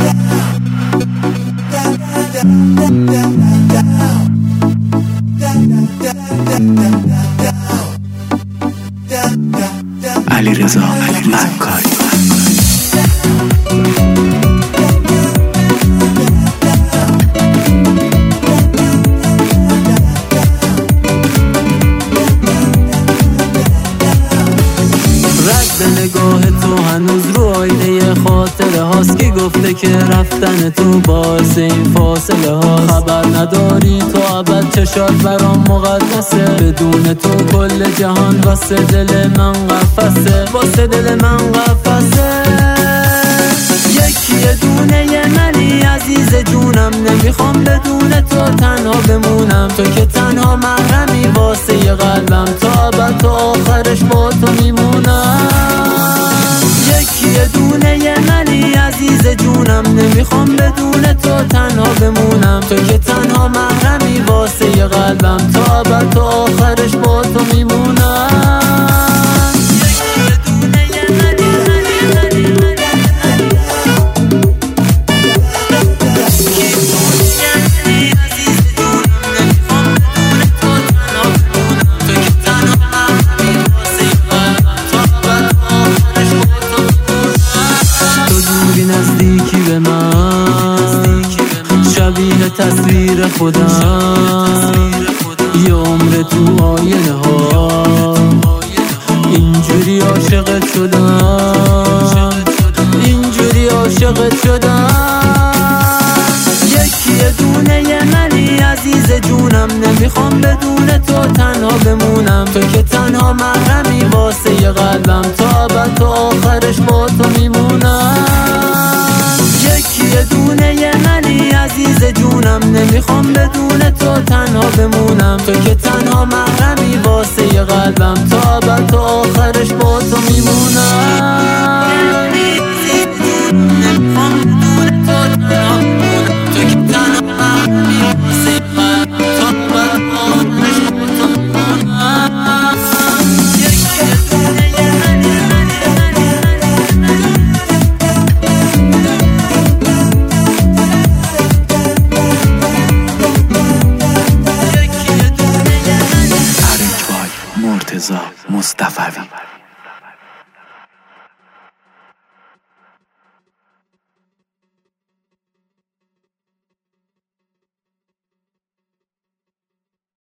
علیرضا مکاری. رد نگاه تو هنوز رو آینه خاطره هاست که گفته که رفتن تو باعث این فاصله ها. خبر نداری تو ابد چشات برام مقدسه، بدون تو کل جهان واسه دل من قفسه، واسه دل من قفسه. یکی دونه منی عزیز جونم، نمیخوام بدون تو تنها بمونم. تو که تنها محرمی واسه ی قلبم، تا ابد تا آخرش با تو میمونم. یکی دونه منی عزیز جونم، نمیخوام بدون تو تنها بمونم. تو که تنها محرمی واسه ی قلبم، تا ابد تا آخرش با تو میمونم. نزدیکی به من شبیه تصویر خودم، یه عمر تو آینه ها اینجوری عاشقت شدم، اینجوری عاشقت شدم. یکی دونه منی عزیز جونم، نمیخوام بدون تو تنها بمونم. تو که تنها محرمی واسه ی قلبم، تا ابد تا آخرش با تو میمونم. یکی دونه منی عزیز جونم، نمیخوام بدون تو تنها بمونم. تو که تنها محرمی واسه ی قلبم، تا ابد تا آخرش با تو میمونم. مرتضی مصطفی.